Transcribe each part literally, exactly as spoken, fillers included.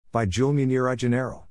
By Jules Munir General.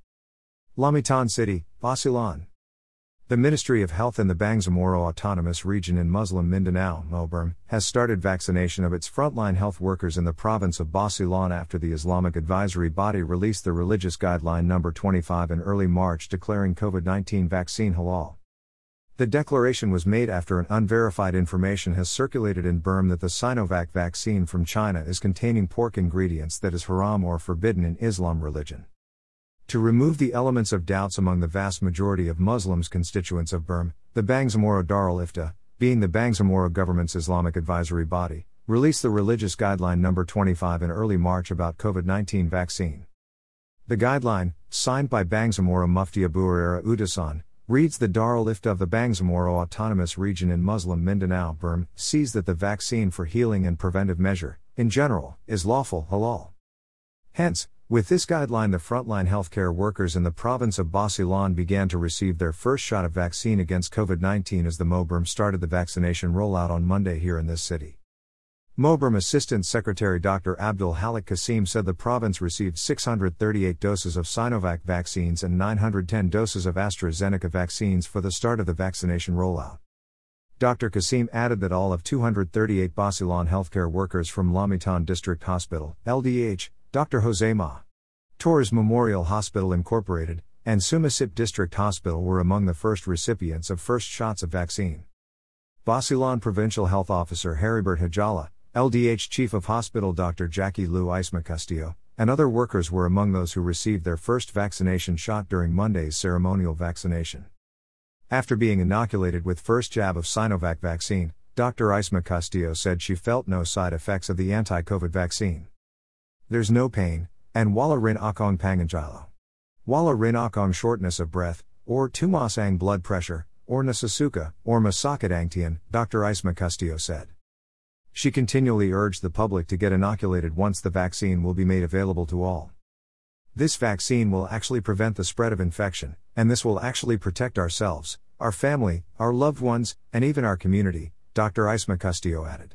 Lamitan City, Basilan. The Ministry of Health in the Bangsamoro Autonomous Region in Muslim Mindanao, Moberm, has started vaccination of its frontline health workers in the province of Basilan after the Islamic advisory body released the religious guideline number twenty-five in early March declaring COVID nineteen vaccine halal. The declaration was made after an unverified information has circulated in Burma that the Sinovac vaccine from China is containing pork ingredients that is haram or forbidden in Islam religion. To remove the elements of doubts among the vast majority of Muslims constituents of Burma, the Bangsamoro Darul Ifta, being the Bangsamoro government's Islamic advisory body, released the religious guideline number twenty-five in early March about COVID nineteen vaccine. The guideline, signed by Bangsamoro Mufti Abu Hurairah Udasan, reads: the Darul Ifta of the Bangsamoro Autonomous Region in Muslim Mindanao, Burma, sees that the vaccine for healing and preventive measure, in general, is lawful, halal. Hence, with this guideline, the frontline healthcare workers in the province of Basilan began to receive their first shot of vaccine against COVID nineteen as the Moberm started the vaccination rollout on Monday here in this city. Moberm Assistant Secretary Doctor Abdul Halik Qasim said the province received six hundred thirty-eight doses of Sinovac vaccines and nine hundred ten doses of AstraZeneca vaccines for the start of the vaccination rollout. Doctor Qasim added that all of two hundred thirty-eight Basilan healthcare workers from Lamitan District Hospital, L D H, Doctor Jose Ma. Torres Memorial Hospital Incorporated, and Sumisip District Hospital were among the first recipients of first shots of vaccine. Basilan Provincial Health Officer Heribert Hajala, L D H Chief of Hospital Doctor Jackie Lou Isma Castillo, and other workers were among those who received their first vaccination shot during Monday's ceremonial vaccination. After being inoculated with first jab of Sinovac vaccine, Doctor Isma Castillo said she felt no side effects of the anti-COVID vaccine. There's no pain, and wala rin akong panganjilo. Wala rin akong shortness of breath, or tumasang blood pressure, or nasasuka, or masakit angtian, Doctor Isma Castillo said. She continually urged the public to get inoculated once the vaccine will be made available to all. This vaccine will actually prevent the spread of infection, and this will actually protect ourselves, our family, our loved ones, and even our community, Doctor Isma Castillo added.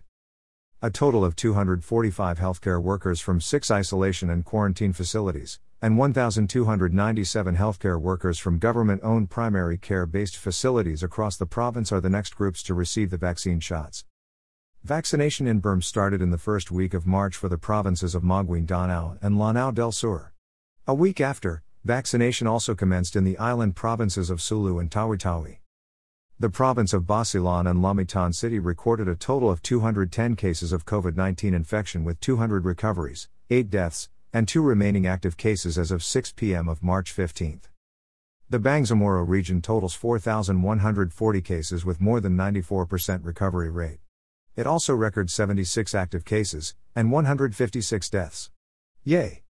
A total of two hundred forty-five healthcare workers from six isolation and quarantine facilities, and one thousand two hundred ninety-seven healthcare workers from government-owned primary care-based facilities across the province are the next groups to receive the vaccine shots. Vaccination in Burma started in the first week of March for the provinces of Maguindanao and Lanao del Sur. A week after, vaccination also commenced in the island provinces of Sulu and Tawi-Tawi. The province of Basilan and Lamitan City recorded a total of two hundred ten cases of COVID nineteen infection with two hundred recoveries, eight deaths, and two remaining active cases as of six p m of March fifteenth. The Bangsamoro region totals four thousand one hundred forty cases with more than ninety-four percent recovery rate. It also records seventy-six active cases, and one hundred fifty-six deaths. Yay!